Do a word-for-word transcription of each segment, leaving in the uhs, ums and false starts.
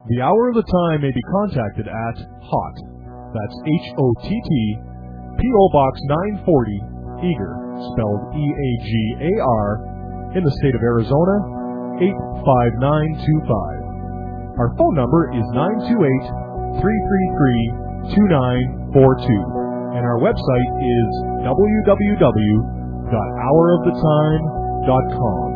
The Hour of the Time may be contacted at HOTT, that's H O T T, P O Box nine forty, Eagar, spelled E A G A R, in the state of Arizona, eight five nine two five. Our phone number is nine two eight, three three three, two nine four two, and our website is w w w dot hour of the time dot com.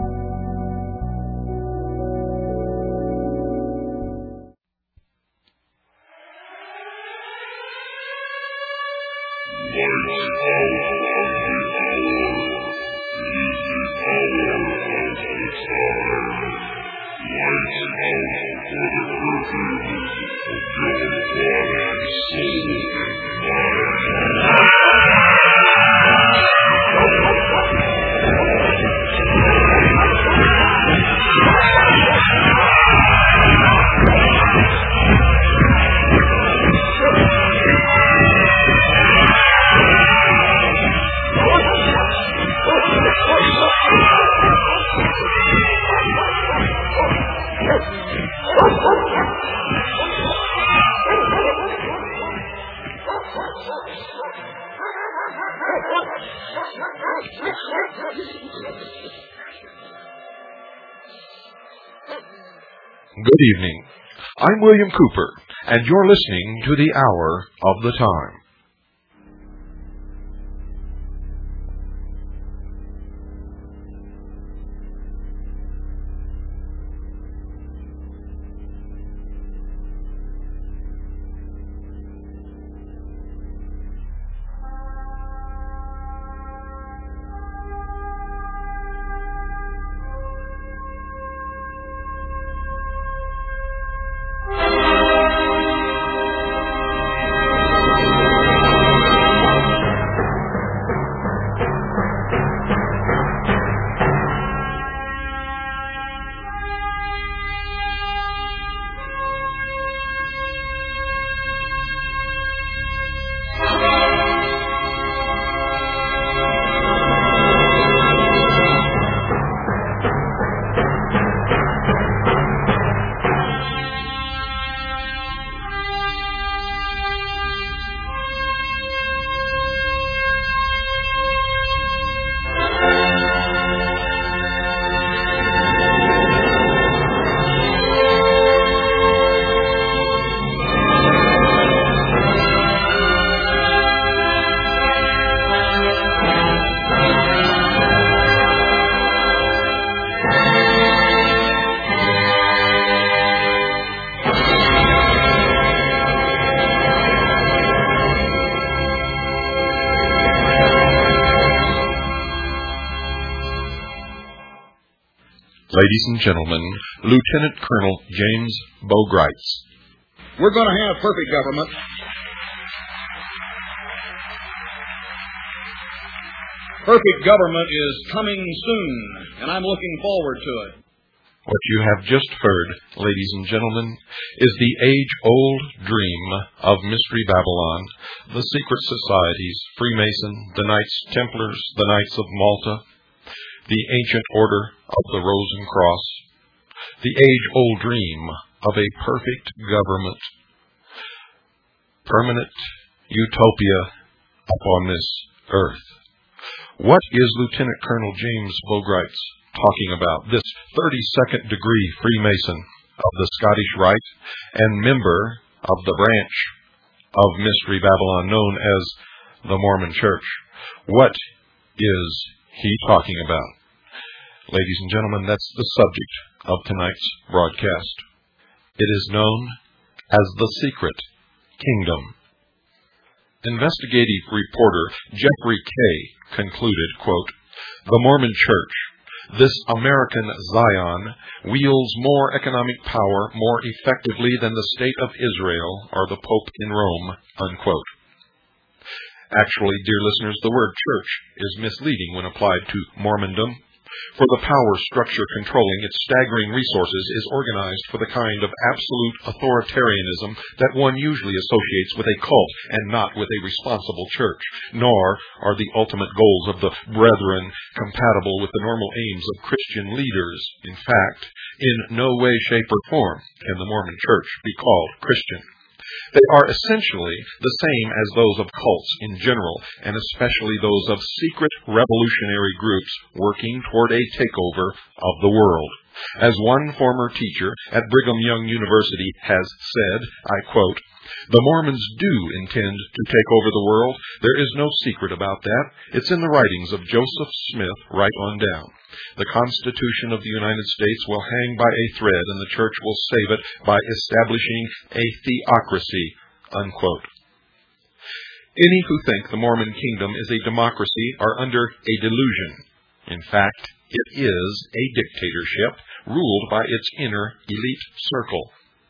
Good evening. I'm William Cooper, and you're listening to the Hour of the Time. Ladies and gentlemen, Lieutenant Colonel James Bogreitz. We're going to have perfect government. Perfect government is coming soon, and I'm looking forward to it. What you have just heard, ladies and gentlemen, is the age-old dream of Mystery Babylon, the secret societies, Freemason, the Knights Templars, the Knights of Malta, the ancient order of the Rose and Cross, the age-old dream of a perfect government, permanent utopia upon this earth. What is Lieutenant Colonel James Bogreitz talking about, this thirty-second degree Freemason of the Scottish Rite and member of the branch of Mystery Babylon known as the Mormon Church? What is he talking about? Ladies and gentlemen, that's the subject of tonight's broadcast. It is known as the Secret Kingdom. Investigative reporter Jeffrey Kay concluded, quote, "The Mormon Church, this American Zion, wields more economic power more effectively than the state of Israel or the Pope in Rome," unquote. Actually, dear listeners, the word church is misleading when applied to Mormondom. For the power structure controlling its staggering resources is organized for the kind of absolute authoritarianism that one usually associates with a cult and not with a responsible church, nor are the ultimate goals of the brethren compatible with the normal aims of Christian leaders. In fact, in no way, shape, or form can the Mormon Church be called Christian. They are essentially the same as those of cults in general, and especially those of secret revolutionary groups working toward a takeover of the world. As one former teacher at Brigham Young University has said, I quote, "The Mormons do intend to take over the world. There is no secret about that. It's in the writings of Joseph Smith right on down. The Constitution of the United States will hang by a thread, and the Church will save it by establishing a theocracy," unquote. Any who think the Mormon kingdom is a democracy are under a delusion. In fact, it is a dictatorship ruled by its inner elite circle,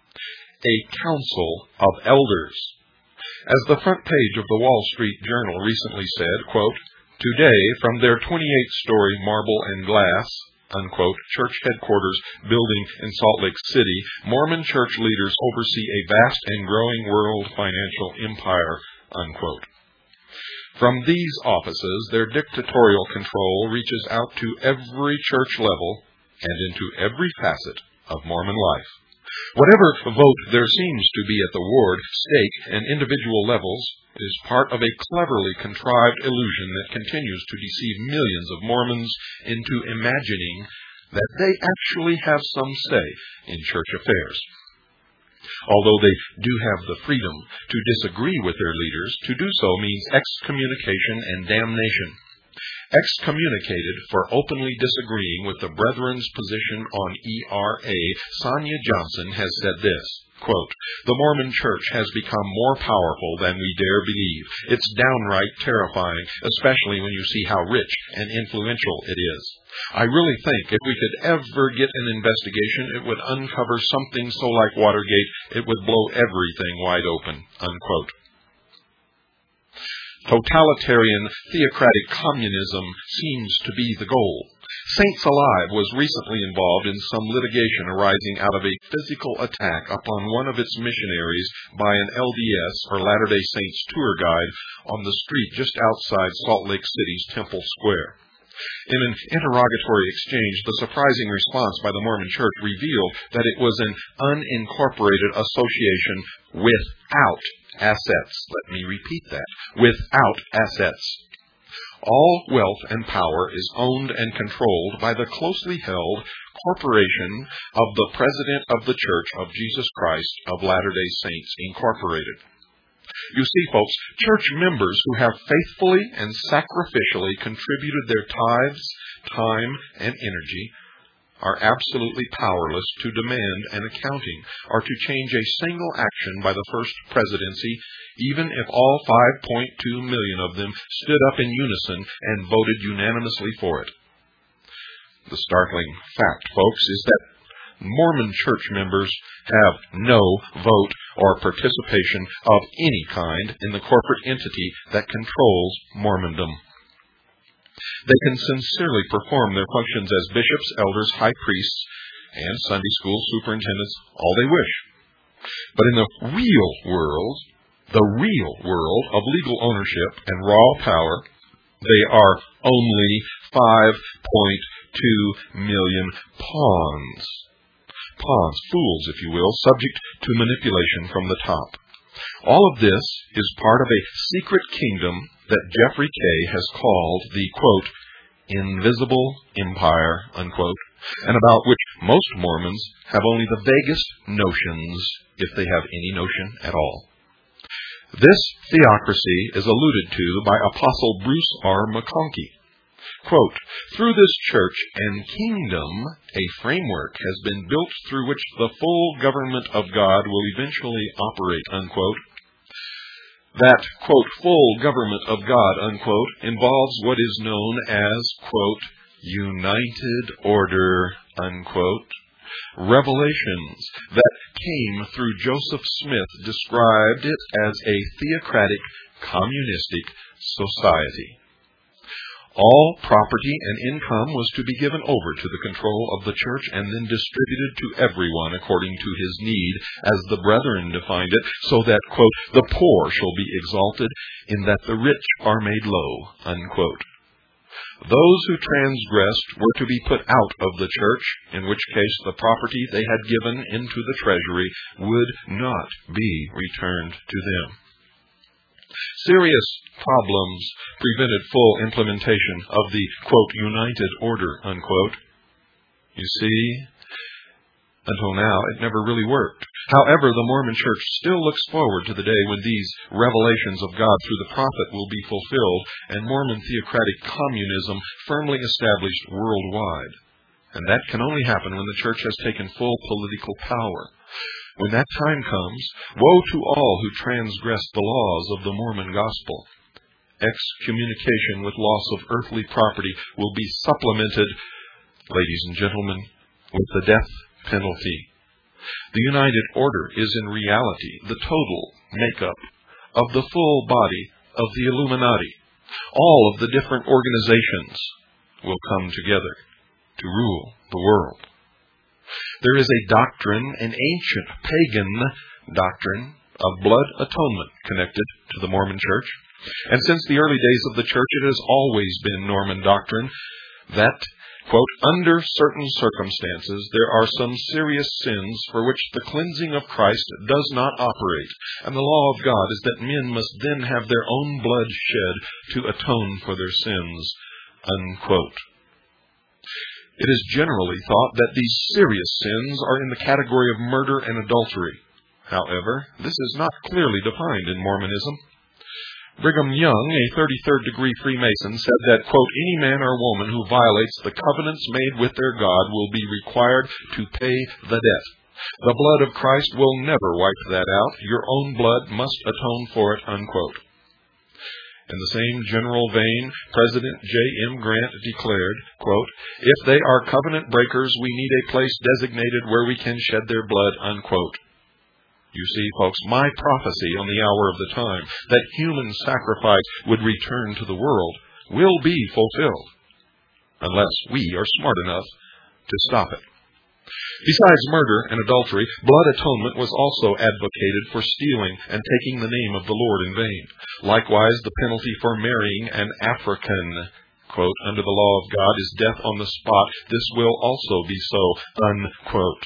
a council of elders. As the front page of the Wall Street Journal recently said, quote, "Today, from their twenty-eight story marble and glass," unquote, church headquarters building in Salt Lake City, Mormon church leaders oversee a vast and growing world financial empire, unquote. From these offices, their dictatorial control reaches out to every church level and into every facet of Mormon life. Whatever vote there seems to be at the ward, stake, and individual levels is part of a cleverly contrived illusion that continues to deceive millions of Mormons into imagining that they actually have some say in church affairs. Although they do have the freedom to disagree with their leaders, to do so means excommunication and damnation. Excommunicated for openly disagreeing with the Brethren's position on E R A, Sonia Johnson has said this, quote, "The Mormon Church has become more powerful than we dare believe. It's downright terrifying, especially when you see how rich and influential it is. I really think if we could ever get an investigation, it would uncover something so like Watergate, it would blow everything wide open," unquote. Totalitarian, theocratic communism seems to be the goal. Saints Alive was recently involved in some litigation arising out of a physical attack upon one of its missionaries by an L D S, or Latter-day Saints tour guide, on the street just outside Salt Lake City's Temple Square. In an interrogatory exchange, the surprising response by the Mormon Church revealed that it was an unincorporated association without assets. Let me repeat that. Without assets. All wealth and power is owned and controlled by the closely held corporation of the President of the Church of Jesus Christ of Latter-day Saints, Incorporated. You see, folks, church members who have faithfully and sacrificially contributed their tithes, time, and energy are absolutely powerless to demand an accounting or to change a single action by the first presidency, even if all five point two million of them stood up in unison and voted unanimously for it. The startling fact, folks, is that Mormon church members have no vote or participation of any kind in the corporate entity that controls Mormondom. They can sincerely perform their functions as bishops, elders, high priests, and Sunday school superintendents all they wish. But in the real world, the real world of legal ownership and raw power, they are only five point two million pawns. Pawns, fools, if you will, subject to manipulation from the top. All of this is part of a secret kingdom that Jeffrey Kay has called the, quote, invisible empire, unquote, and about which most Mormons have only the vaguest notions, if they have any notion at all. This theocracy is alluded to by Apostle Bruce R. McConkie. Quote, "Through this church and kingdom, a framework has been built through which the full government of God will eventually operate," unquote. That, quote, full government of God, unquote, involves what is known as, quote, united order, unquote. Revelations that came through Joseph Smith described it as a theocratic, communistic society. All property and income was to be given over to the control of the church and then distributed to everyone according to his need, as the brethren defined it, so that, quote, the poor shall be exalted in that the rich are made low, unquote. Those who transgressed were to be put out of the church, in which case the property they had given into the treasury would not be returned to them. Serious problems prevented full implementation of the, quote, united order, unquote. You see, until now, it never really worked. However, the Mormon Church still looks forward to the day when these revelations of God through the prophet will be fulfilled and Mormon theocratic communism firmly established worldwide. And that can only happen when the church has taken full political power. When that time comes, woe to all who transgress the laws of the Mormon gospel. Excommunication with loss of earthly property will be supplemented, ladies and gentlemen, with the death penalty. The United Order is in reality the total makeup of the full body of the Illuminati. All of the different organizations will come together to rule the world. There is a doctrine, an ancient pagan doctrine of blood atonement connected to the Mormon Church. And since the early days of the church, it has always been Mormon doctrine that, quote, under certain circumstances, there are some serious sins for which the cleansing of Christ does not operate. And the law of God is that men must then have their own blood shed to atone for their sins, unquote. It is generally thought that these serious sins are in the category of murder and adultery. However, this is not clearly defined in Mormonism. Brigham Young, a thirty-third degree Freemason, said that, quote, any man or woman who violates the covenants made with their God will be required to pay the debt. The blood of Christ will never wipe that out. Your own blood must atone for it, unquote. In the same general vein, President J M Grant declared, quote, if they are covenant breakers, we need a place designated where we can shed their blood, unquote. You see, folks, my prophecy on the hour of the time that human sacrifice would return to the world will be fulfilled, unless we are smart enough to stop it. Besides murder and adultery, blood atonement was also advocated for stealing and taking the name of the Lord in vain. Likewise, the penalty for marrying an African, quote, under the law of God is death on the spot. This will also be so, unquote.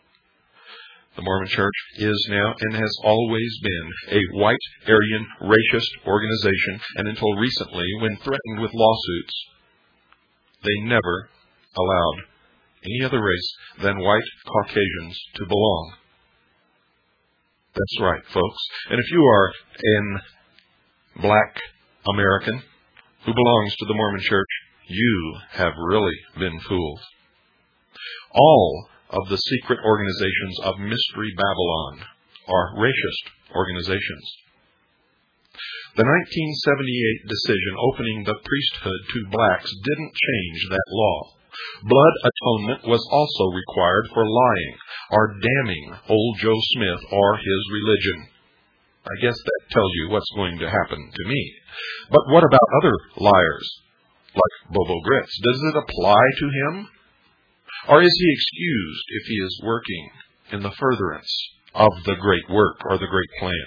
The Mormon Church is now and has always been a white, Aryan, racist organization, and until recently, when threatened with lawsuits, they never allowed any other race than white Caucasians to belong. That's right, folks. And if you are an black American who belongs to the Mormon Church, you have really been fooled. All of the secret organizations of Mystery Babylon are racist organizations. The nineteen seventy-eight decision opening the priesthood to blacks didn't change that law. Blood atonement was also required for lying or damning old Joe Smith or his religion. I guess that tells you what's going to happen to me. But what about other liars, like Bobo Grits? Does it apply to him? Or is he excused if he is working in the furtherance of the great work or the great plan?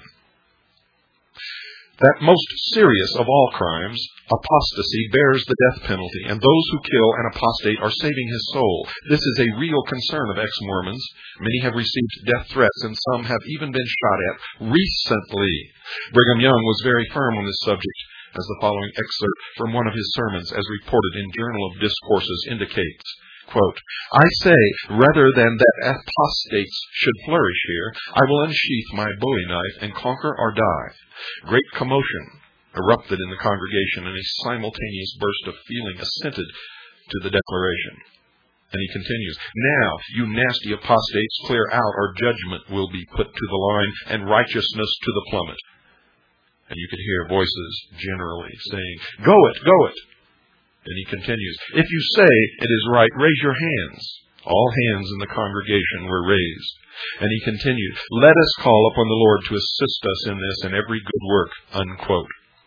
That most serious of all crimes, apostasy, bears the death penalty, and those who kill an apostate are saving his soul. This is a real concern of ex-Mormons. Many have received death threats, and some have even been shot at recently. Brigham Young was very firm on this subject, as the following excerpt from one of his sermons, as reported in Journal of Discourses, indicates. Quote, I say, rather than that apostates should flourish here, I will unsheath my bowie knife and conquer or die. Great commotion erupted in the congregation, and a simultaneous burst of feeling assented to the declaration. And he continues, now, you nasty apostates, clear out, or judgment will be put to the line, and righteousness to the plummet. And you could hear voices generally saying, go it, go it. And he continues, if you say it is right, raise your hands. All hands in the congregation were raised. And he continued, let us call upon the Lord to assist us in this and every good work, unquote.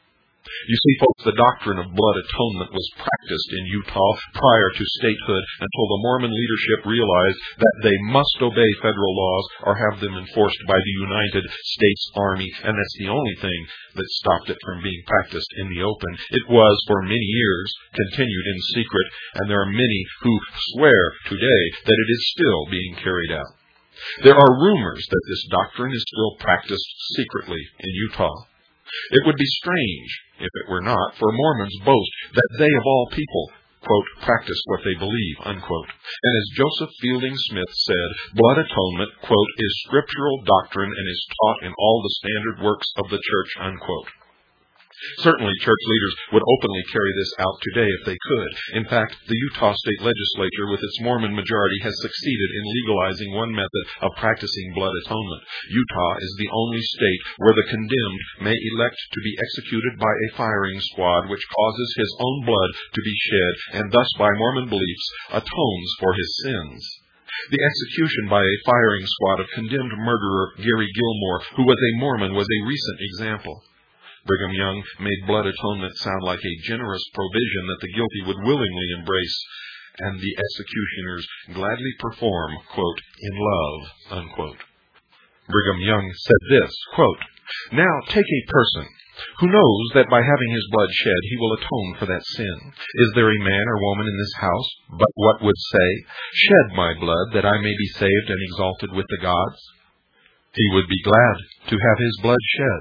You see, folks, the doctrine of blood atonement was practiced in Utah prior to statehood until the Mormon leadership realized that they must obey federal laws or have them enforced by the United States Army, and that's the only thing that stopped it from being practiced in the open. It was, for many years, continued in secret, and there are many who swear today that it is still being carried out. There are rumors that this doctrine is still practiced secretly in Utah. It would be strange, if it were not, for Mormons boast that they of all people, quote, practice what they believe, unquote. And as Joseph Fielding Smith said, blood atonement, quote, is scriptural doctrine and is taught in all the standard works of the church, unquote. Certainly, church leaders would openly carry this out today if they could. In fact, the Utah State Legislature, with its Mormon majority, has succeeded in legalizing one method of practicing blood atonement. Utah is the only state where the condemned may elect to be executed by a firing squad which causes his own blood to be shed, and thus, by Mormon beliefs, atones for his sins. The execution by a firing squad of condemned murderer Gary Gilmore, who was a Mormon, was a recent example. Brigham Young made blood atonement sound like a generous provision that the guilty would willingly embrace, and the executioners gladly perform, quote, in love, unquote. Brigham Young said this, quote, now take a person who knows that by having his blood shed he will atone for that sin. Is there a man or woman in this house but what would say, shed my blood that I may be saved and exalted with the gods? He would be glad to have his blood shed.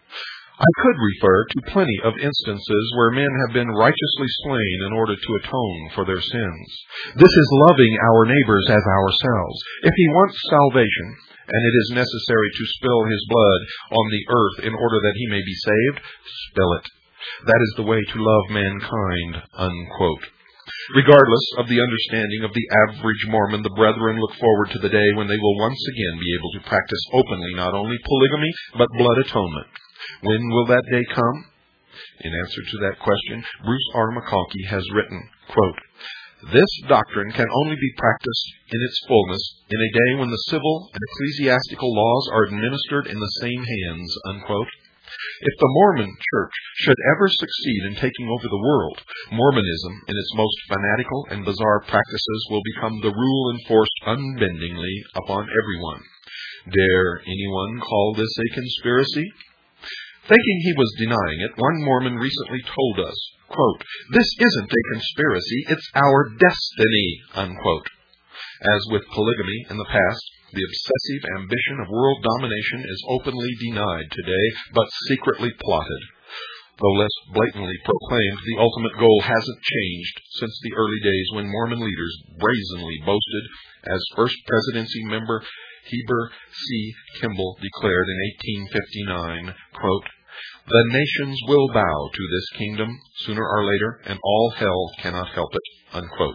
I could refer to plenty of instances where men have been righteously slain in order to atone for their sins. This is loving our neighbors as ourselves. If he wants salvation, and it is necessary to spill his blood on the earth in order that he may be saved, spill it. That is the way to love mankind, unquote. Regardless of the understanding of the average Mormon, the brethren look forward to the day when they will once again be able to practice openly not only polygamy, but blood atonement. When will that day come? In answer to that question, Bruce R. McConkie has written, quote, this doctrine can only be practiced in its fullness in a day when the civil and ecclesiastical laws are administered in the same hands, unquote. If the Mormon Church should ever succeed in taking over the world, Mormonism in its most fanatical and bizarre practices will become the rule enforced unbendingly upon everyone. Dare anyone call this a conspiracy? Thinking he was denying it, one Mormon recently told us, quote, this isn't a conspiracy, it's our destiny, unquote. As with polygamy in the past, the obsessive ambition of world domination is openly denied today, but secretly plotted. Though less blatantly proclaimed, the ultimate goal hasn't changed since the early days when Mormon leaders brazenly boasted, as first presidency member Heber C. Kimball declared in eighteen fifty-nine, quote, the nations will bow to this kingdom sooner or later, and all hell cannot help it, unquote.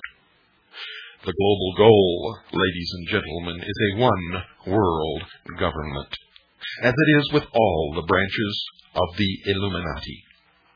The global goal, ladies and gentlemen, is a one-world government, as it is with all the branches of the Illuminati.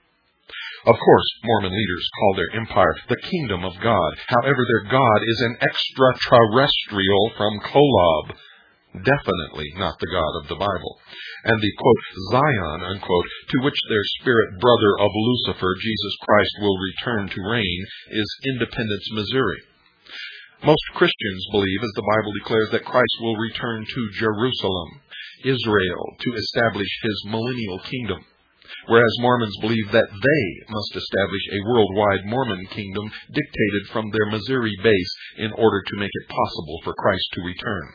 Of course, Mormon leaders call their empire the Kingdom of God. However, their God is an extraterrestrial from Kolob, definitely not the God of the Bible. And the, quote, Zion, unquote, to which their spirit brother of Lucifer, Jesus Christ, will return to reign, is Independence, Missouri. Most Christians believe, as the Bible declares, that Christ will return to Jerusalem, Israel, to establish his millennial kingdom, whereas Mormons believe that they must establish a worldwide Mormon kingdom dictated from their Missouri base in order to make it possible for Christ to return.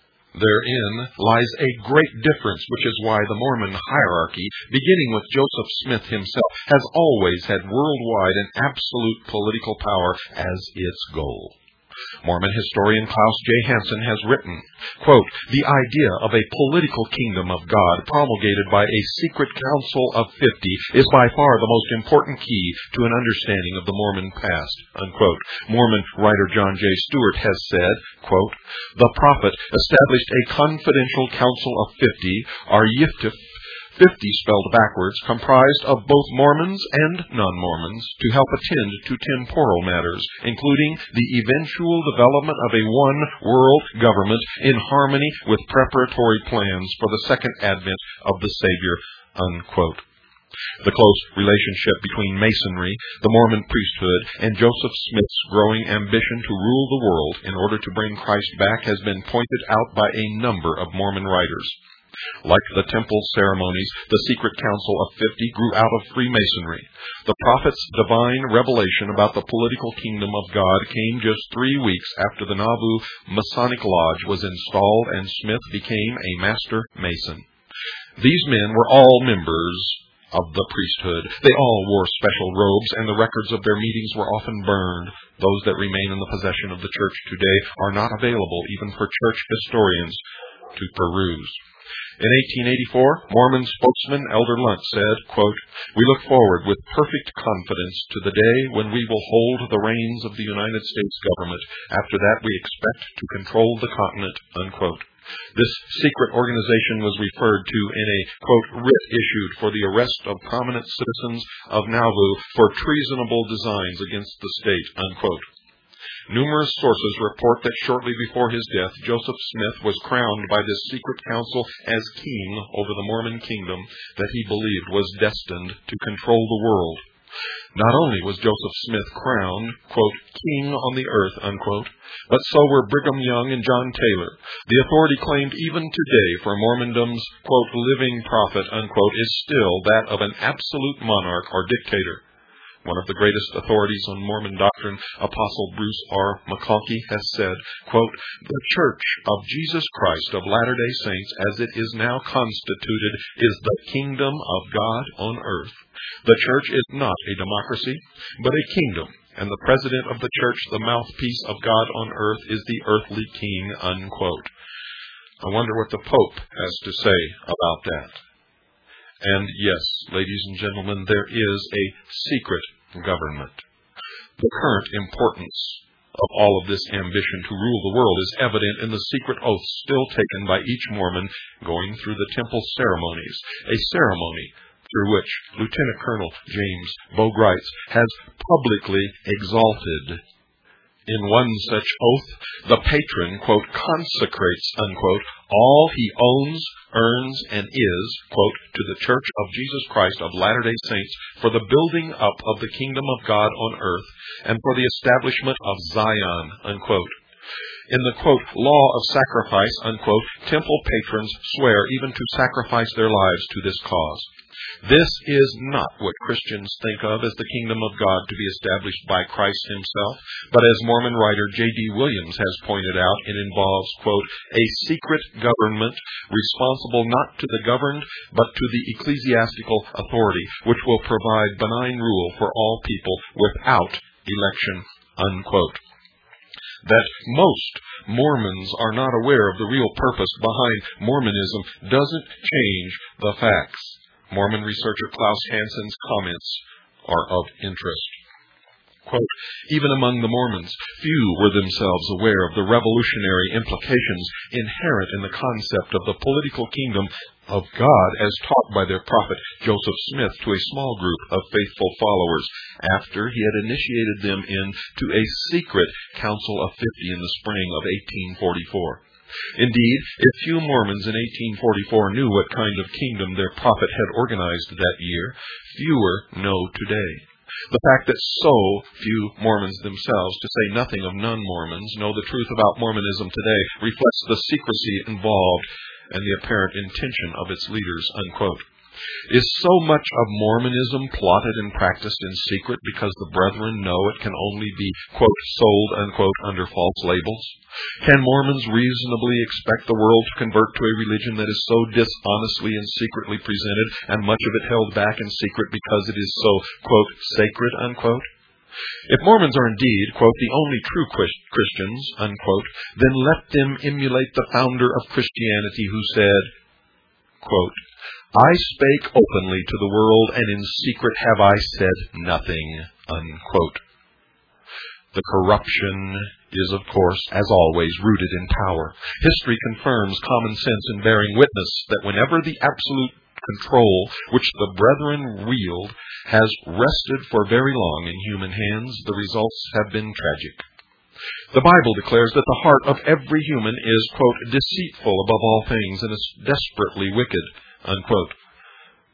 Therein lies a great difference, which is why the Mormon hierarchy, beginning with Joseph Smith himself, has always had worldwide and absolute political power as its goal. Mormon historian Klaus J. Hansen has written, quote, the idea of a political kingdom of God promulgated by a secret council of fifty is by far the most important key to an understanding of the Mormon past, unquote. Mormon writer John J. Stewart has said, quote, the prophet established a confidential council of fifty, or Yiftif, fifty spelled backwards, comprised of both Mormons and non-Mormons, to help attend to temporal matters, including the eventual development of a one-world government in harmony with preparatory plans for the second advent of the Savior, unquote. The close relationship between Masonry, the Mormon priesthood, and Joseph Smith's growing ambition to rule the world in order to bring Christ back has been pointed out by a number of Mormon writers. Like the temple ceremonies, the secret council of fifty grew out of Freemasonry. The prophet's divine revelation about the political kingdom of God came just three weeks after the Nauvoo Masonic Lodge was installed and Smith became a master Mason. These men were all members of the priesthood. They all wore special robes, and the records of their meetings were often burned. Those that remain in the possession of the church today are not available even for church historians to peruse. In eighteen eighty-four, Mormon spokesman Elder Lunt said, quote, "We look forward with perfect confidence to the day when we will hold the reins of the United States government. After that, we expect to control the continent," unquote. This secret organization was referred to in a, quote, "writ issued for the arrest of prominent citizens of Nauvoo for treasonable designs against the state," unquote. Numerous sources report that shortly before his death, Joseph Smith was crowned by this secret council as king over the Mormon kingdom that he believed was destined to control the world. Not only was Joseph Smith crowned, quote, "king on the earth," unquote, but so were Brigham Young and John Taylor. The authority claimed even today for Mormondom's, quote, "living prophet," unquote, is still that of an absolute monarch or dictator. One of the greatest authorities on Mormon doctrine, Apostle Bruce R. McConkie, has said, quote, "The Church of Jesus Christ of Latter-day Saints, as it is now constituted, is the kingdom of God on earth. The Church is not a democracy, but a kingdom, and the president of the Church, the mouthpiece of God on earth, is the earthly king," unquote. I wonder what the Pope has to say about that. And yes, ladies and gentlemen, there is a secret government. The current importance of all of this ambition to rule the world is evident in the secret oaths still taken by each Mormon going through the temple ceremonies, a ceremony through which Lieutenant Colonel James Bogreitz has publicly exalted. In one such oath, the patron, quote, "consecrates," unquote, all he owns, earns, and is, quote, "to the Church of Jesus Christ of Latter-day Saints for the building up of the kingdom of God on earth and for the establishment of Zion," unquote. In the, quote, "law of sacrifice," unquote, temple patrons swear even to sacrifice their lives to this cause. This is not what Christians think of as the kingdom of God to be established by Christ himself, but as Mormon writer J D Williams has pointed out, it involves, quote, "a secret government responsible not to the governed, but to the ecclesiastical authority, which will provide benign rule for all people without election," unquote. That most Mormons are not aware of the real purpose behind Mormonism doesn't change the facts. Mormon researcher Klaus Hansen's comments are of interest. Quote, "Even among the Mormons, few were themselves aware of the revolutionary implications inherent in the concept of the political kingdom of God as taught by their prophet Joseph Smith to a small group of faithful followers after he had initiated them into a secret council of fifty in the spring of eighteen forty-four. Indeed, if few Mormons in eighteen forty-four knew what kind of kingdom their prophet had organized that year, fewer know today. The fact that so few Mormons themselves, to say nothing of non-Mormons, know the truth about Mormonism today reflects the secrecy involved and the apparent intention of its leaders," unquote. Is so much of Mormonism plotted and practiced in secret because the brethren know it can only be, quote, "sold," unquote, under false labels? Can Mormons reasonably expect the world to convert to a religion that is so dishonestly and secretly presented, and much of it held back in secret because it is so, quote, "sacred," unquote? If Mormons are indeed, quote, "the only true Christians," unquote, then let them emulate the founder of Christianity who said, quote, "I spake openly to the world, and in secret have I said nothing," unquote. The corruption is, of course, as always, rooted in power. History confirms common sense in bearing witness that whenever the absolute control which the brethren wield has rested for very long in human hands, the results have been tragic. The Bible declares that the heart of every human is, quote, "deceitful above all things and is desperately wicked," unquote.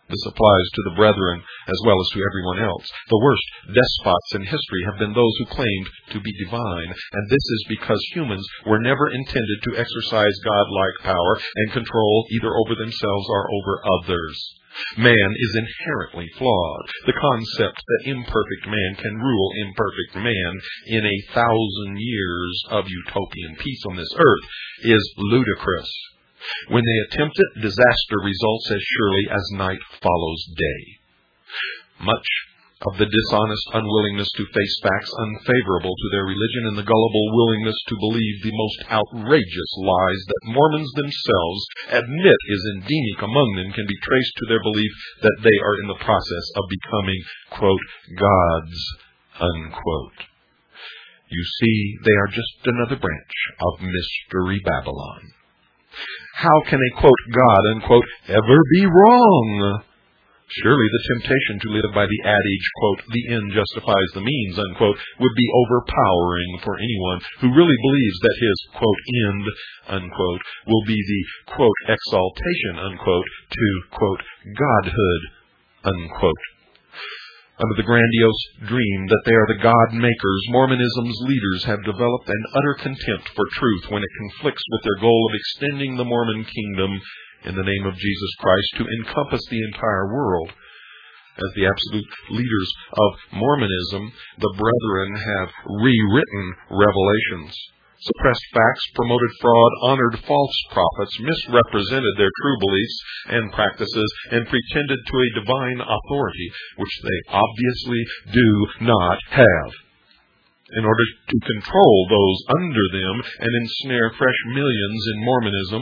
This applies to the brethren as well as to everyone else. The worst despots in history have been those who claimed to be divine, and this is because humans were never intended to exercise godlike power and control either over themselves or over others. Man is inherently flawed. The concept that imperfect man can rule imperfect man in a thousand years of utopian peace on this earth is ludicrous. When they attempt it, disaster results as surely as night follows day. Much of the dishonest unwillingness to face facts unfavorable to their religion and the gullible willingness to believe the most outrageous lies that Mormons themselves admit is endemic among them can be traced to their belief that they are in the process of becoming, quote, gods, unquote. You see, they are just another branch of Mystery Babylon. How can a, quote, God, unquote, ever be wrong? Surely the temptation to live by the adage, quote, the end justifies the means, unquote, would be overpowering for anyone who really believes that his, quote, end, unquote, will be the, quote, exaltation, unquote, to, quote, godhood, unquote. Under the grandiose dream that they are the God-makers, Mormonism's leaders have developed an utter contempt for truth when it conflicts with their goal of extending the Mormon kingdom in the name of Jesus Christ to encompass the entire world. As the absolute leaders of Mormonism, the brethren have rewritten Revelations, suppressed facts, promoted fraud, honored false prophets, misrepresented their true beliefs and practices, and pretended to a divine authority, which they obviously do not have, in order to control those under them and ensnare fresh millions in Mormonism.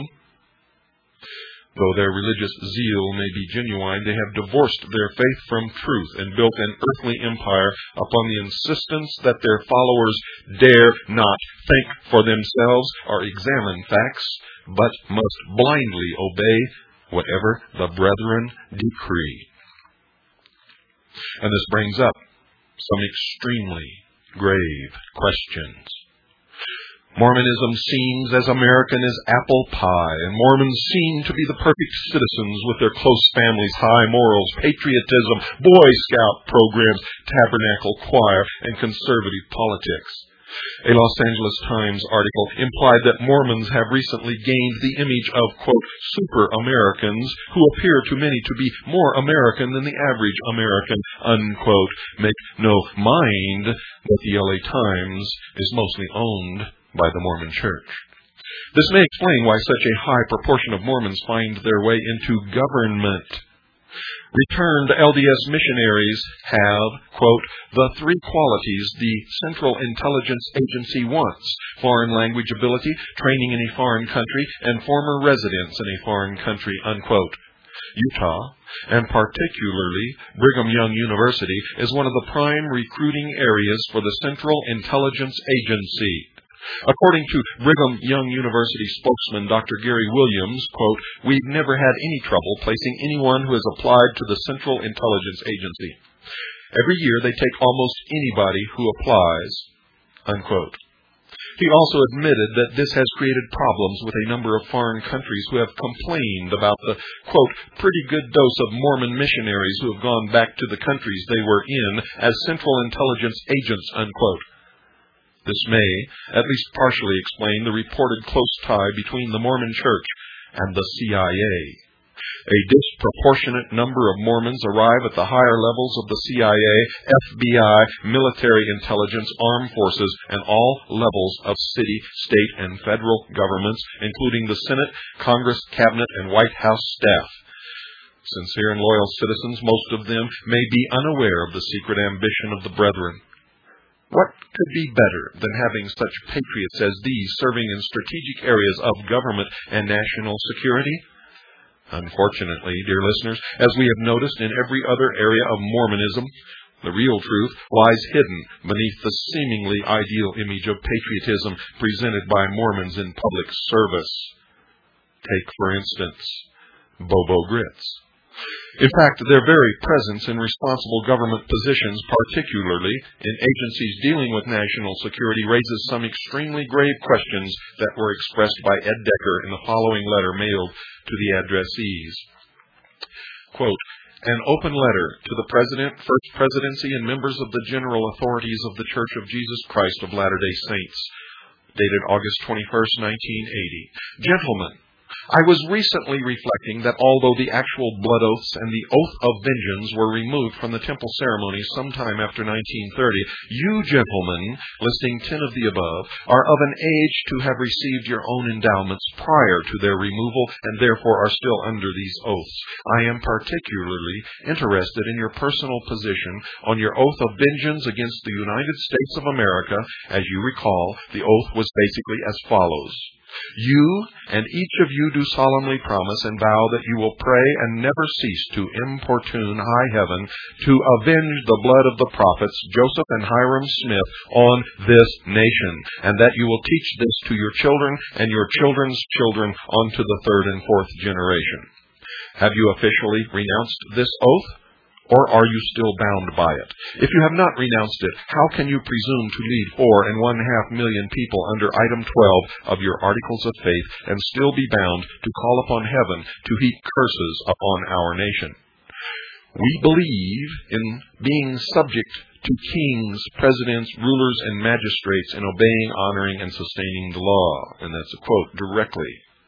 Though their religious zeal may be genuine, they have divorced their faith from truth and built an earthly empire upon the insistence that their followers dare not think for themselves or examine facts, but must blindly obey whatever the brethren decree. And this brings up some extremely grave questions. Mormonism seems as American as apple pie, and Mormons seem to be the perfect citizens with their close families, high morals, patriotism, Boy Scout programs, tabernacle choir, and conservative politics. A Los Angeles Times article implied that Mormons have recently gained the image of, quote, super Americans who appear to many to be more American than the average American, unquote. Make no mind that the L A Times is mostly owned by the Mormon Church. This may explain why such a high proportion of Mormons find their way into government. Returned L D S missionaries have, quote, the three qualities the Central Intelligence Agency wants: foreign language ability, training in a foreign country, and former residence in a foreign country, unquote. Utah, and particularly Brigham Young University, is one of the prime recruiting areas for the Central Intelligence Agency. According to Brigham Young University spokesman Doctor Gary Williams, quote, we've never had any trouble placing anyone who has applied to the Central Intelligence Agency. Every year they take almost anybody who applies, unquote. He also admitted that this has created problems with a number of foreign countries who have complained about the, quote, pretty good dose of Mormon missionaries who have gone back to the countries they were in as Central Intelligence agents, unquote. This may at least partially explain the reported close tie between the Mormon Church and the C I A. A disproportionate number of Mormons arrive at the higher levels of the C I A, F B I, military intelligence, armed forces, and all levels of city, state, and federal governments, including the Senate, Congress, Cabinet, and White House staff. Sincere and loyal citizens, most of them may be unaware of the secret ambition of the brethren. What could be better than having such patriots as these serving in strategic areas of government and national security? Unfortunately, dear listeners, as we have noticed in every other area of Mormonism, the real truth lies hidden beneath the seemingly ideal image of patriotism presented by Mormons in public service. Take, for instance, Bobo Grits. In fact, their very presence in responsible government positions, particularly in agencies dealing with national security, raises some extremely grave questions that were expressed by Ed Decker in the following letter mailed to the addressees. Quote, An open letter to the President, First Presidency, and members of the general authorities of the Church of Jesus Christ of Latter-day Saints, dated August twenty-first, nineteen eighty. Gentlemen, I was recently reflecting that although the actual blood oaths and the oath of vengeance were removed from the temple ceremonies sometime after nineteen thirty, you gentlemen, listing ten of the above, are of an age to have received your own endowments prior to their removal and therefore are still under these oaths. I am particularly interested in your personal position on your oath of vengeance against the United States of America. As you recall, the oath was basically as follows. You and each of you do solemnly promise and vow that you will pray and never cease to importune high heaven to avenge the blood of the prophets Joseph and Hiram Smith on this nation, and that you will teach this to your children and your children's children onto the third and fourth generation. Have you officially renounced this oath? Or are you still bound by it? If you have not renounced it, how can you presume to lead four and one half million people under item twelve of your articles of faith and still be bound to call upon heaven to heap curses upon our nation? We believe in being subject to kings, presidents, rulers, and magistrates in obeying, honoring, and sustaining the law. And that's a quote directly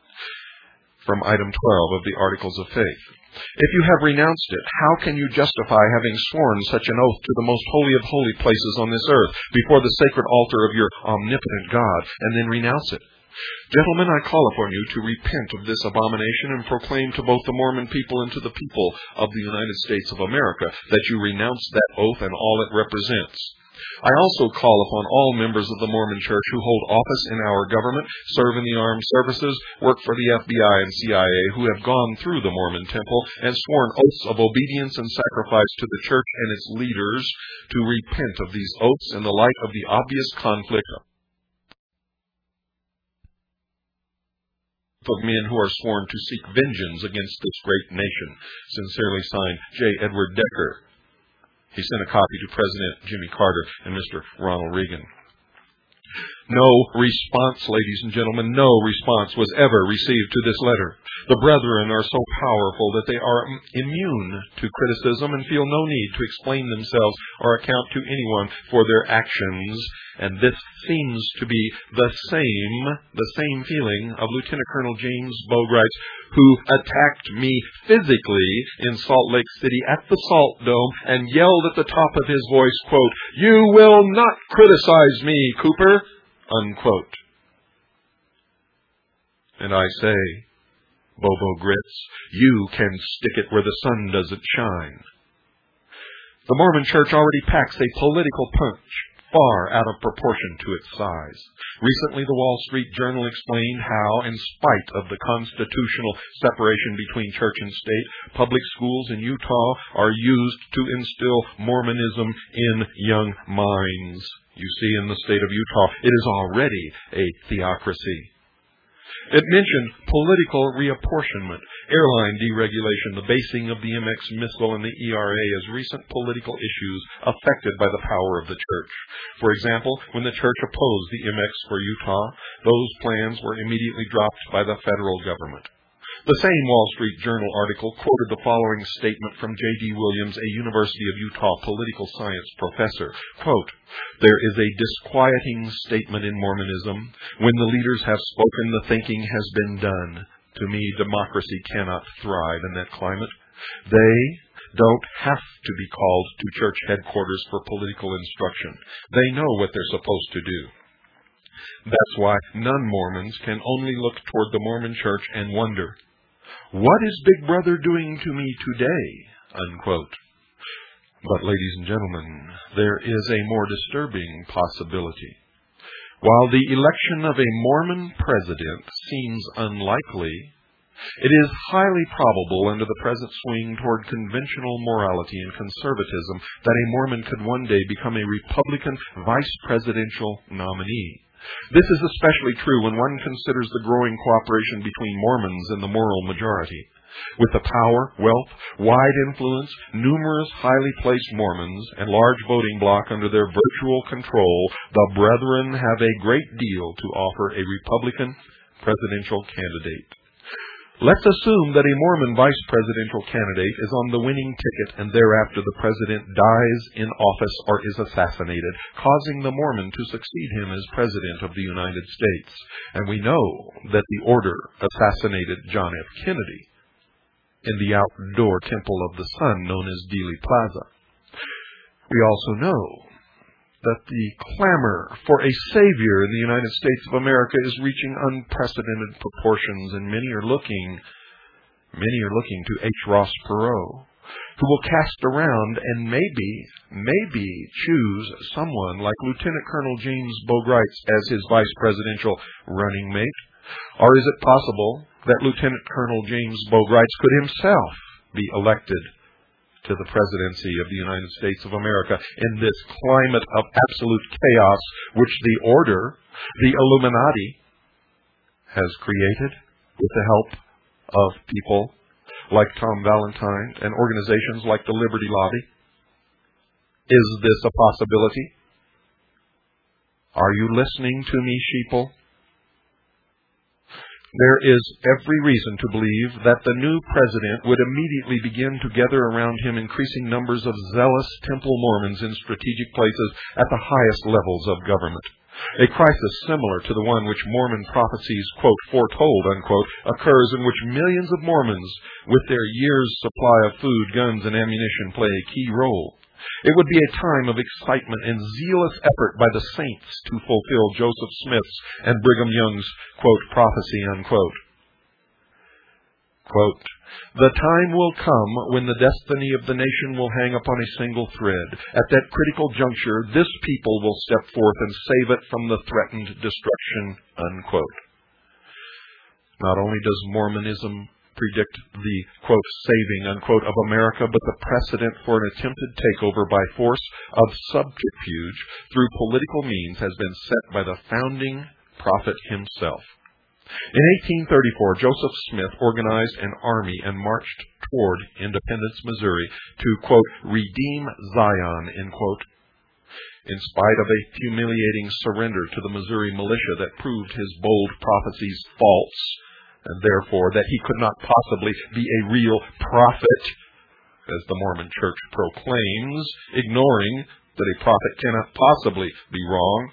from item twelve of the articles of faith. If you have renounced it, how can you justify having sworn such an oath to the most holy of holy places on this earth before the sacred altar of your omnipotent God, and then renounce it? Gentlemen, I call upon you to repent of this abomination and proclaim to both the Mormon people and to the people of the United States of America that you renounce that oath and all it represents. I also call upon all members of the Mormon Church who hold office in our government, serve in the armed services, work for the F B I and C I A, who have gone through the Mormon temple and sworn oaths of obedience and sacrifice to the Church and its leaders, to repent of these oaths in the light of the obvious conflict of men who are sworn to seek vengeance against this great nation. Sincerely signed, J. Edward Decker. He sent a copy to President Jimmy Carter and Mister Ronald Reagan. No response, ladies and gentlemen, no response was ever received to this letter. The brethren are so powerful that they are immune to criticism and feel no need to explain themselves or account to anyone for their actions. And this seems to be the same, the same feeling of Lieutenant Colonel James Bogarts, who attacked me physically in Salt Lake City at the Salt Dome and yelled at the top of his voice, quote, "You will not criticize me, Cooper," unquote. And I say, Bobo Grits, you can stick it where the sun doesn't shine. The Mormon Church already packs a political punch far out of proportion to its size. Recently, the Wall Street Journal explained how, in spite of the constitutional separation between church and state, public schools in Utah are used to instill Mormonism in young minds. You see, in the state of Utah, it is already a theocracy. It mentioned political reapportionment, airline deregulation, the basing of the M X missile, and the E R A as recent political issues affected by the power of the Church. For example, when the Church opposed the M X for Utah, those plans were immediately dropped by the federal government. The same Wall Street Journal article quoted the following statement from J D Williams, a University of Utah political science professor. Quote, "There is a disquieting statement in Mormonism. When the leaders have spoken, the thinking has been done. To me, democracy cannot thrive in that climate. They don't have to be called to church headquarters for political instruction. They know what they're supposed to do. That's why non-Mormons can only look toward the Mormon Church and wonder, what is Big Brother doing to me today?" Unquote. But, ladies and gentlemen, there is a more disturbing possibility. While the election of a Mormon president seems unlikely, it is highly probable under the present swing toward conventional morality and conservatism that a Mormon could one day become a Republican vice presidential nominee. This is especially true when one considers the growing cooperation between Mormons and the moral majority. With the power, wealth, wide influence, numerous highly placed Mormons, and large voting bloc under their virtual control, the brethren have a great deal to offer a Republican presidential candidate. Let's assume that a Mormon vice presidential candidate is on the winning ticket and thereafter the president dies in office or is assassinated, causing the Mormon to succeed him as president of the United States. And we know that the order assassinated John F. Kennedy in the outdoor Temple of the Sun known as Dealey Plaza. We also know that the clamor for a savior in the United States of America is reaching unprecedented proportions, and many are looking, many are looking to H. Ross Perot, who will cast around and maybe, maybe choose someone like Lieutenant Colonel James Bogreitz as his vice presidential running mate. Or is it possible that Lieutenant Colonel James Bogreitz could himself be elected to the presidency of the United States of America in this climate of absolute chaos which the order, the Illuminati, has created with the help of people like Tom Valentine and organizations like the Liberty Lobby? Is this a possibility? Are you listening to me, sheeple? There is every reason to believe that the new president would immediately begin to gather around him increasing numbers of zealous Temple Mormons in strategic places at the highest levels of government. A crisis similar to the one which Mormon prophecies, quote, foretold, unquote, occurs in which millions of Mormons, with their year's supply of food, guns, and ammunition, play a key role. It would be a time of excitement and zealous effort by the saints to fulfill Joseph Smith's and Brigham Young's, quote, prophecy, unquote. Quote, the time will come when the destiny of the nation will hang upon a single thread. At that critical juncture, this people will step forth and save it from the threatened destruction, unquote. Not only does Mormonism predict the, quote, saving, unquote, of America, but the precedent for an attempted takeover by force of subterfuge through political means has been set by the founding prophet himself. In eighteen thirty-four, Joseph Smith organized an army and marched toward Independence, Missouri to, quote, redeem Zion, end quote. In spite of a humiliating surrender to the Missouri militia that proved his bold prophecies false, and therefore that he could not possibly be a real prophet, as the Mormon Church proclaims, ignoring that a prophet cannot possibly be wrong.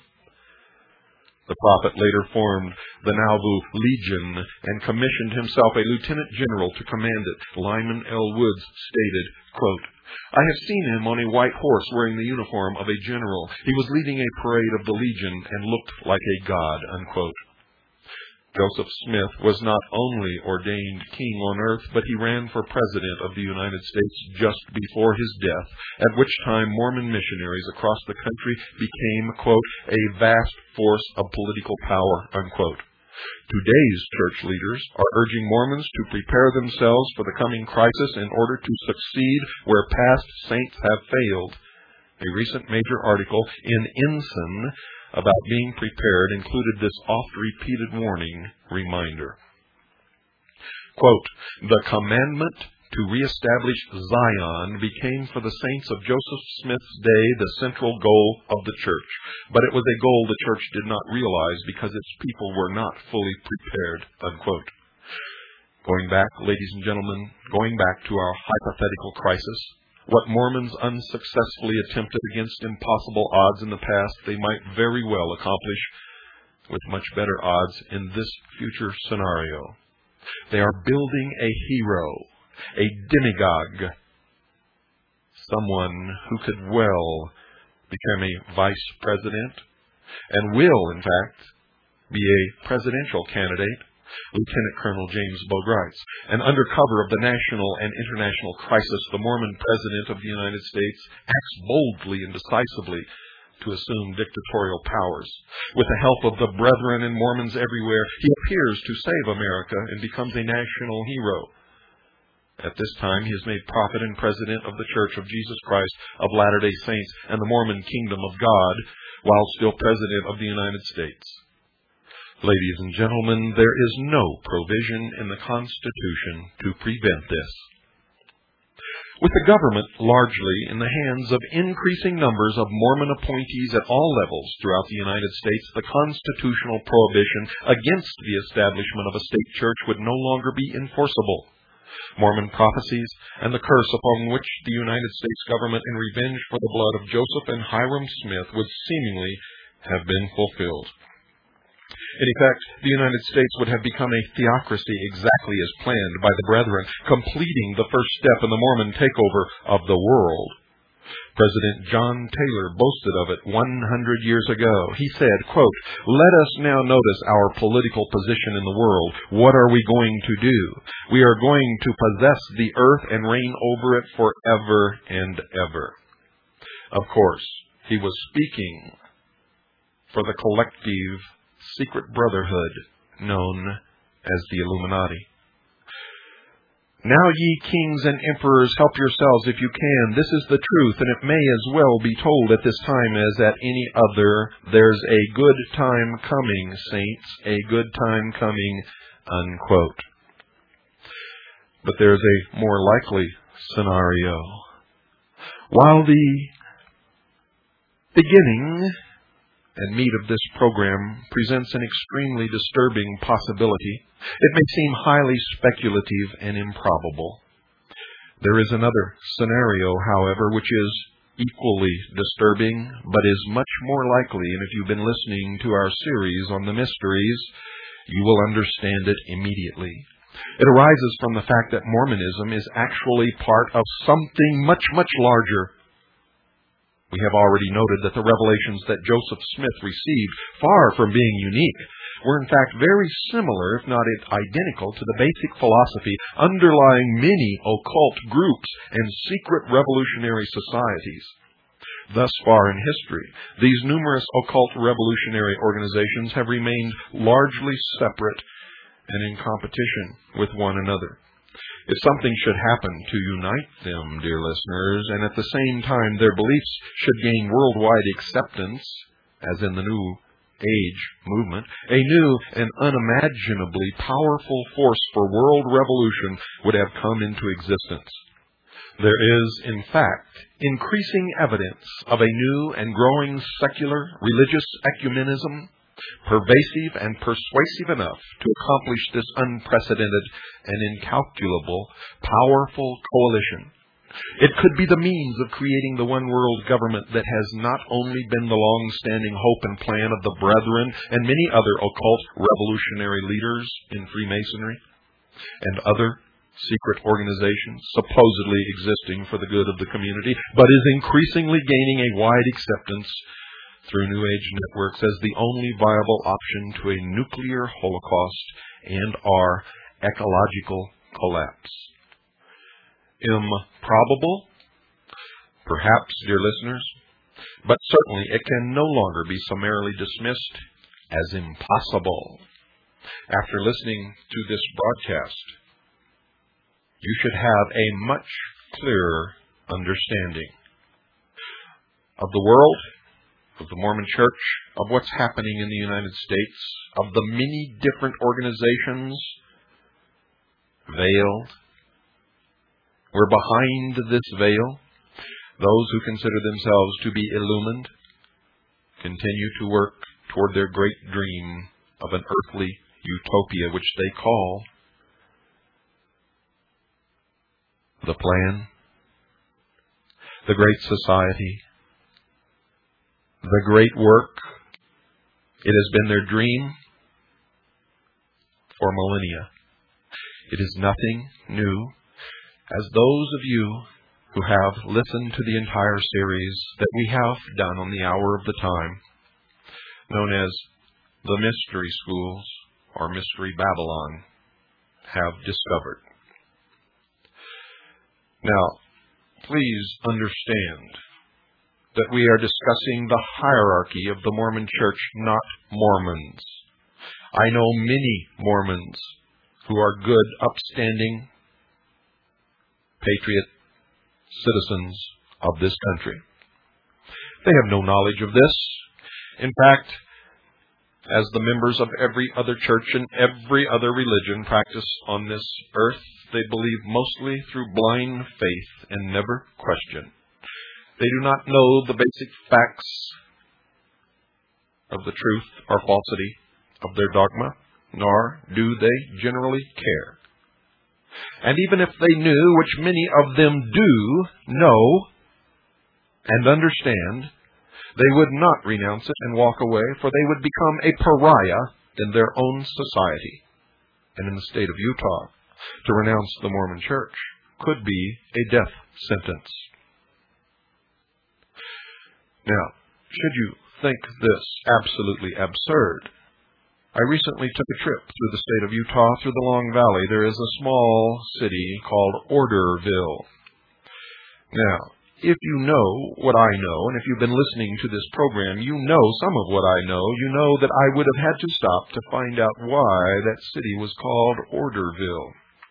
The prophet later formed the Nauvoo Legion and commissioned himself a lieutenant general to command it. Lyman L. Woods stated, quote, I have seen him on a white horse wearing the uniform of a general. He was leading a parade of the Legion and looked like a god, unquote. Joseph Smith was not only ordained king on earth, but he ran for president of the United States just before his death, at which time Mormon missionaries across the country became, quote, a vast force of political power, unquote. Today's church leaders are urging Mormons to prepare themselves for the coming crisis in order to succeed where past saints have failed. A recent major article in Ensign about being prepared included this oft-repeated warning reminder. Quote, the commandment to reestablish Zion became for the saints of Joseph Smith's day the central goal of the church, but it was a goal the church did not realize because its people were not fully prepared, unquote. Going back, ladies and gentlemen, going back to our hypothetical crisis, what Mormons unsuccessfully attempted against impossible odds in the past, they might very well accomplish with much better odds in this future scenario. They are building a hero, a demagogue, someone who could well become a vice president and will, in fact, be a presidential candidate, Lieutenant Colonel James Bogreitz. And under cover of the national and international crisis, the Mormon President of the United States acts boldly and decisively to assume dictatorial powers. With the help of the brethren and Mormons everywhere, he appears to save America and becomes a national hero. At this time, he is made prophet and president of the Church of Jesus Christ of Latter-day Saints and the Mormon Kingdom of God, while still president of the United States. Ladies and gentlemen, there is no provision in the Constitution to prevent this. With the government largely in the hands of increasing numbers of Mormon appointees at all levels throughout the United States, the constitutional prohibition against the establishment of a state church would no longer be enforceable. Mormon prophecies and the curse upon which the United States government in revenge for the blood of Joseph and Hyrum Smith would seemingly have been fulfilled. In effect, the United States would have become a theocracy exactly as planned by the Brethren, completing the first step in the Mormon takeover of the world. President John Taylor boasted of it one hundred years ago. He said, quote, "Let us now notice our political position in the world. What are we going to do? We are going to possess the earth and reign over it forever and ever." Of course, he was speaking for the collective secret brotherhood known as the Illuminati. "Now ye kings and emperors, help yourselves if you can. This is the truth, and it may as well be told at this time as at any other. There's a good time coming, saints, a good time coming," unquote. But there's a more likely scenario. While the beginning and meat of this program presents an extremely disturbing possibility, it may seem highly speculative and improbable. There is another scenario, however, which is equally disturbing, but is much more likely, and if you've been listening to our series on the mysteries, you will understand it immediately. It arises from the fact that Mormonism is actually part of something much, much larger. We have already noted that the revelations that Joseph Smith received, far from being unique, were in fact very similar, if not identical, to the basic philosophy underlying many occult groups and secret revolutionary societies. Thus far in history, these numerous occult revolutionary organizations have remained largely separate and in competition with one another. If something should happen to unite them, dear listeners, and at the same time their beliefs should gain worldwide acceptance, as in the New Age movement, a new and unimaginably powerful force for world revolution would have come into existence. There is, in fact, increasing evidence of a new and growing secular religious ecumenism, pervasive and persuasive enough to accomplish this unprecedented and incalculable, powerful coalition. It could be the means of creating the one world government that has not only been the long-standing hope and plan of the Brethren and many other occult revolutionary leaders in Freemasonry and other secret organizations supposedly existing for the good of the community, but is increasingly gaining a wide acceptance through New Age networks as the only viable option to a nuclear holocaust and our ecological collapse. Improbable? Perhaps, dear listeners, but certainly it can no longer be summarily dismissed as impossible. After listening to this broadcast, you should have a much clearer understanding of the world, of the Mormon Church, of what's happening in the United States, of the many different organizations veiled. We're behind this veil. Those who consider themselves to be illumined continue to work toward their great dream of an earthly utopia, which they call the plan, the great society, the great work. It has been their dream for millennia. It is nothing new, as those of you who have listened to the entire series that we have done on the Hour of the Time, known as the Mystery Schools or Mystery Babylon, have discovered. Now, please understand that we are discussing the hierarchy of the Mormon Church, not Mormons. I know many Mormons who are good, upstanding, patriot citizens of this country. They have no knowledge of this. In fact, as the members of every other church and every other religion practice on this earth, they believe mostly through blind faith and never question. They do not know the basic facts of the truth or falsity of their dogma, nor do they generally care. And even if they knew, which many of them do know and understand, they would not renounce it and walk away, for they would become a pariah in their own society. And in the state of Utah, to renounce the Mormon Church could be a death sentence. Now, should you think this absolutely absurd, I recently took a trip through the state of Utah, through the Long Valley. There is a small city called Orderville. Now, if you know what I know, and if you've been listening to this program, you know some of what I know. You know that I would have had to stop to find out why that city was called Orderville.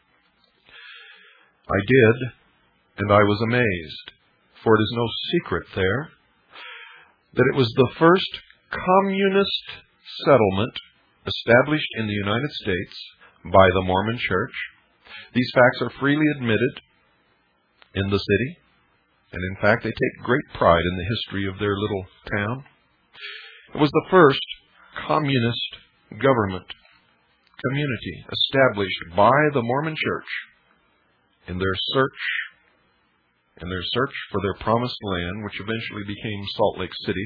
I did, and I was amazed, for it is no secret there that it was the first communist settlement established in the United States by the Mormon Church. These facts are freely admitted in the city, and in fact, they take great pride in the history of their little town. It was the first communist government community established by the Mormon Church in their search in their search for their promised land, which eventually became Salt Lake City.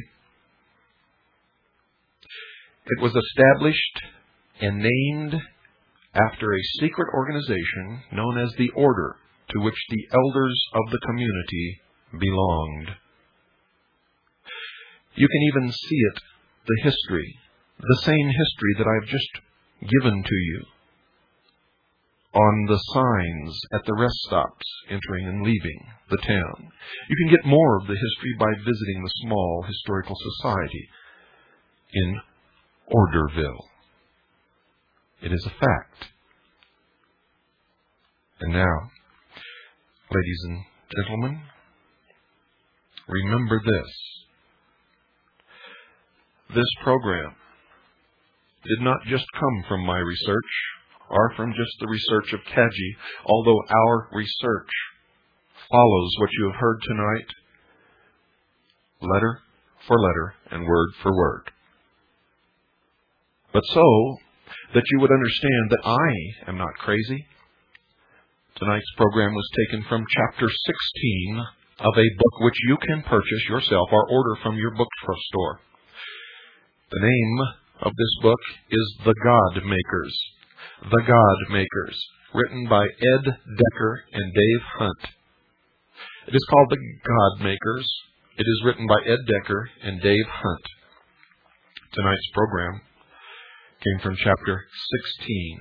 It was established and named after a secret organization known as the Order, to which the elders of the community belonged. You can even see it, the history, the same history that I've just given to you, on the signs at the rest stops entering and leaving the town. You can get more of the history by visiting the small historical society in Orderville. It is a fact. And now, ladies and gentlemen, remember this. This program did not just come from my research or from just the research of Kaji, although our research follows what you have heard tonight, letter for letter and word for word. But so that you would understand that I am not crazy, tonight's program was taken from chapter sixteen of a book which you can purchase yourself or order from your bookstore. The name of this book is The God Makers. The God Makers, written by Ed Decker and Dave Hunt. It is called The God Makers. It is written by Ed Decker and Dave Hunt. Tonight's program came from chapter sixteen.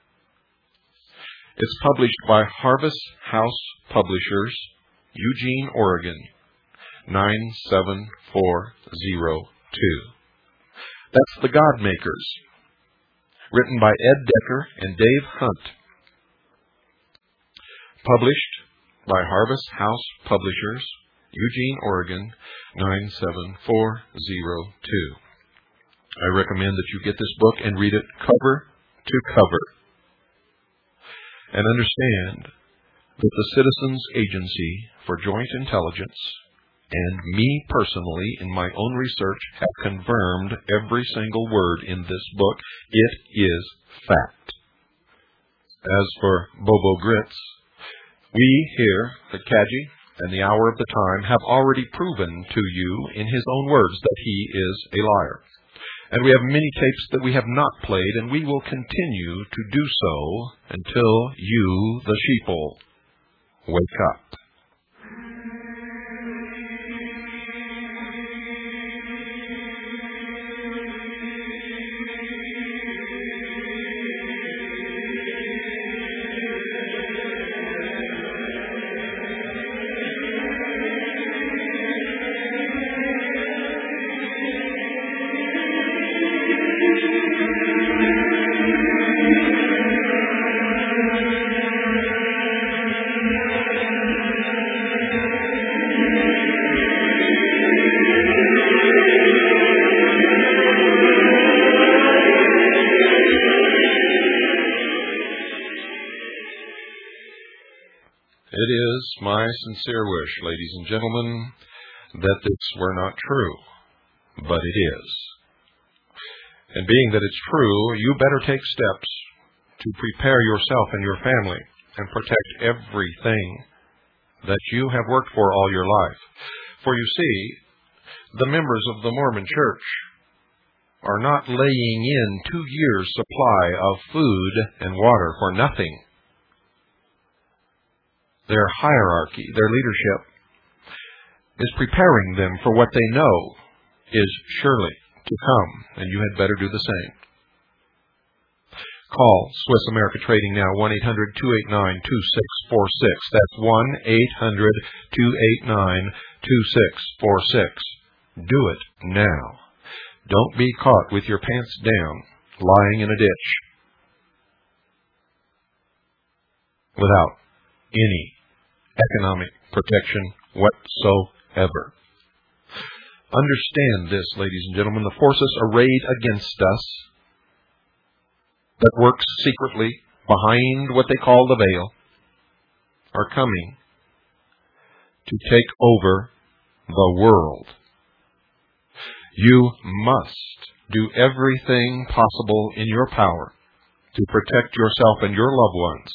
It's published by Harvest House Publishers, Eugene, Oregon, nine seven four zero two. That's The God Makers, written by Ed Decker and Dave Hunt. Published by Harvest House Publishers, Eugene, Oregon, nine seven four zero two. I recommend that you get this book and read it cover to cover. And understand that the Citizens Agency for Joint Intelligence and me personally, in my own research, have confirmed every single word in this book. It is fact. As for Bobo Grits, we here at Kaji and the Hour of the Time have already proven to you in his own words that he is a liar. And we have many tapes that we have not played, and we will continue to do so until you, the sheeple, wake up. It is my sincere wish, ladies and gentlemen, that this were not true, but it is. And being that it's true, you better take steps to prepare yourself and your family and protect everything that you have worked for all your life. For you see, the members of the Mormon Church are not laying in two years' supply of food and water for nothing. Their hierarchy, their leadership, is preparing them for what they know is surely to come, and you had better do the same. Call Swiss America Trading now, one eight hundred, two eight nine, two six four six. That's one eight hundred, two eight nine, two six four six. Do it now. Don't be caught with your pants down, lying in a ditch, without any economic protection whatsoever. Understand this, ladies and gentlemen. The forces arrayed against us that works secretly behind what they call the veil are coming to take over the world. You must do everything possible in your power to protect yourself and your loved ones.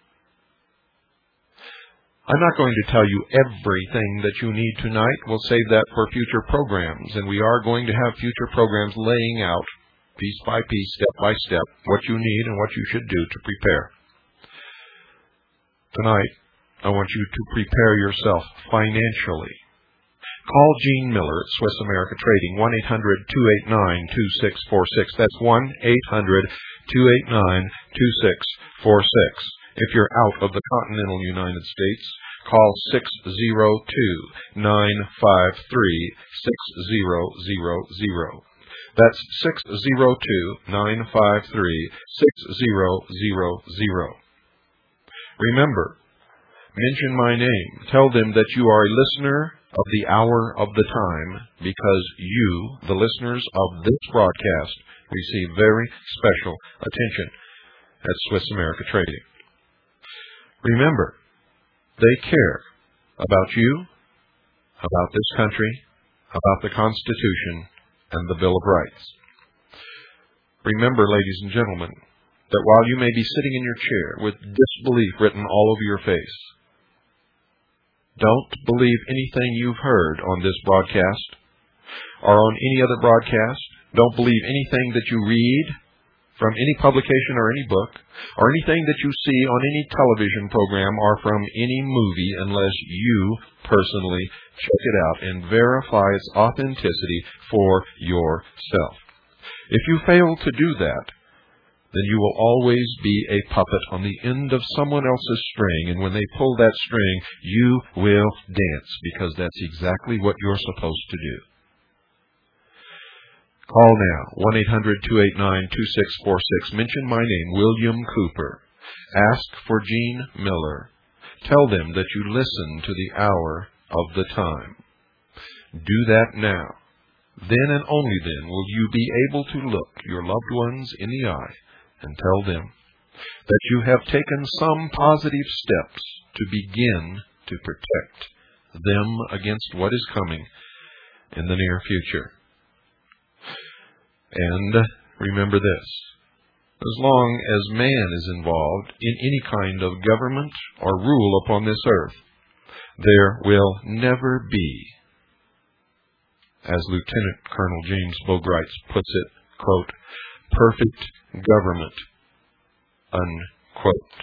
I'm not going to tell you everything that you need tonight. We'll save that for future programs, and we are going to have future programs laying out piece by piece, step by step, what you need and what you should do to prepare. Tonight, I want you to prepare yourself financially. Call Gene Miller at Swiss America Trading, one eight hundred, two eight nine, two six four six. That's one eight hundred, two eight nine, two six four six. If you're out of the continental United States, call six zero two, nine five three, six zero zero zero. That's six zero two, nine five three, six zero zero zero. Remember, mention my name. Tell them that you are a listener of the hour of the time, because you, the listeners of this broadcast, receive very special attention at Swiss America Trading. Remember, they care about you, about this country, about the Constitution, and the Bill of Rights. Remember, ladies and gentlemen, that while you may be sitting in your chair with disbelief written all over your face, don't believe anything you've heard on this broadcast or on any other broadcast. Don't believe anything that you read from any publication or any book, or anything that you see on any television program or from any movie, unless you personally check it out and verify its authenticity for yourself. If you fail to do that, then you will always be a puppet on the end of someone else's string, and when they pull that string, you will dance, because that's exactly what you're supposed to do. Call now, one eight hundred, two eight nine, two six four six. Mention my name, William Cooper. Ask for Gene Miller. Tell them that you listen to the hour of the time. Do that now. Then and only then will you be able to look your loved ones in the eye and tell them that you have taken some positive steps to begin to protect them against what is coming in the near future. And remember this, as long as man is involved in any kind of government or rule upon this earth, there will never be, as Lieutenant Colonel James Bogreitz puts it, quote, perfect government, unquote.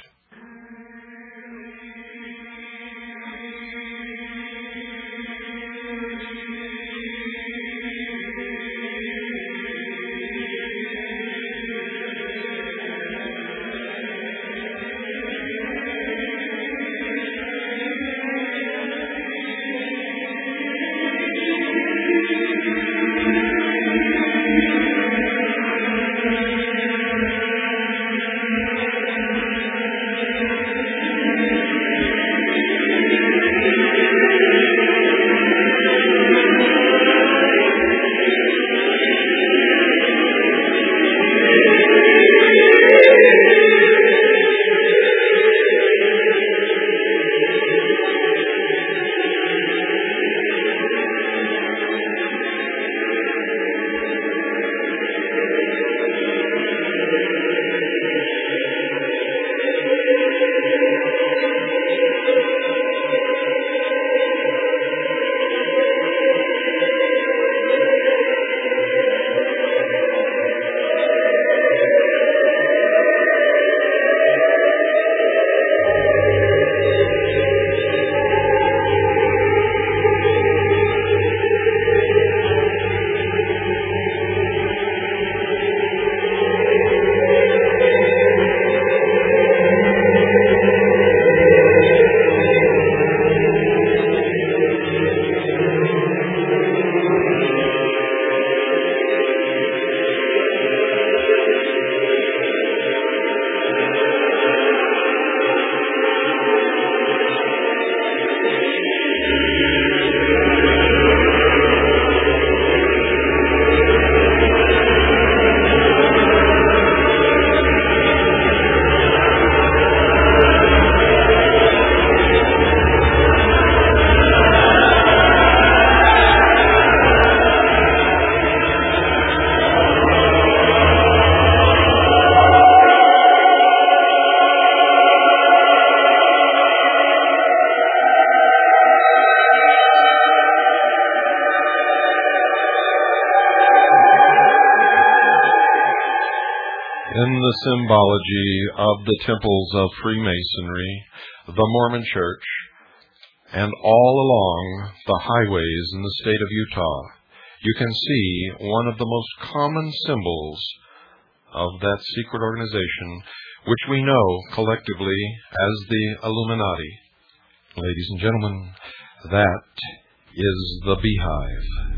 in the symbology of the temples of Freemasonry, the Mormon Church, and all along the highways in the state of Utah, you can see one of the most common symbols of that secret organization, which we know collectively as the Illuminati. Ladies and gentlemen, that is the Beehive.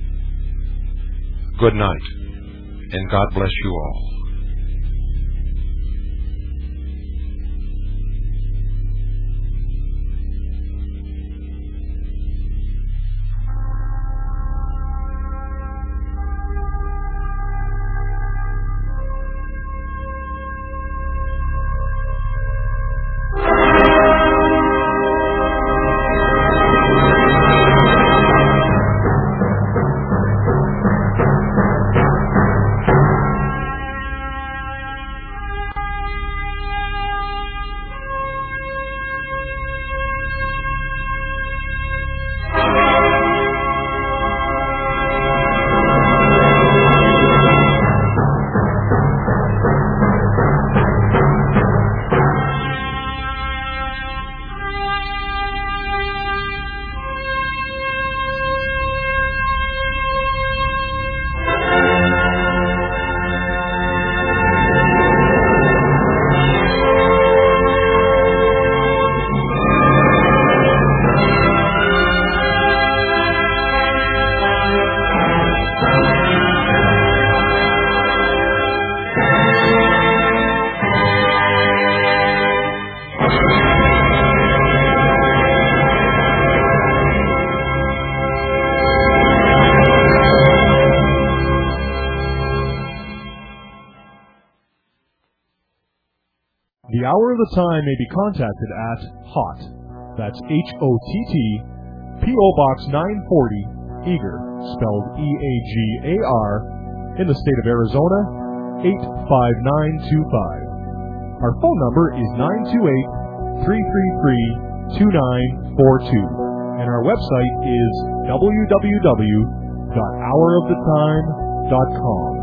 Good night, and God bless you all. The Hour of the Time may be contacted at HOTT, that's H O T T, P O Box nine forty, Eagar, spelled E A G A R, in the state of Arizona, eight five nine two five. Our phone number is nine two eight, three three three, two nine four two, and our website is w w w dot hour of the time dot com.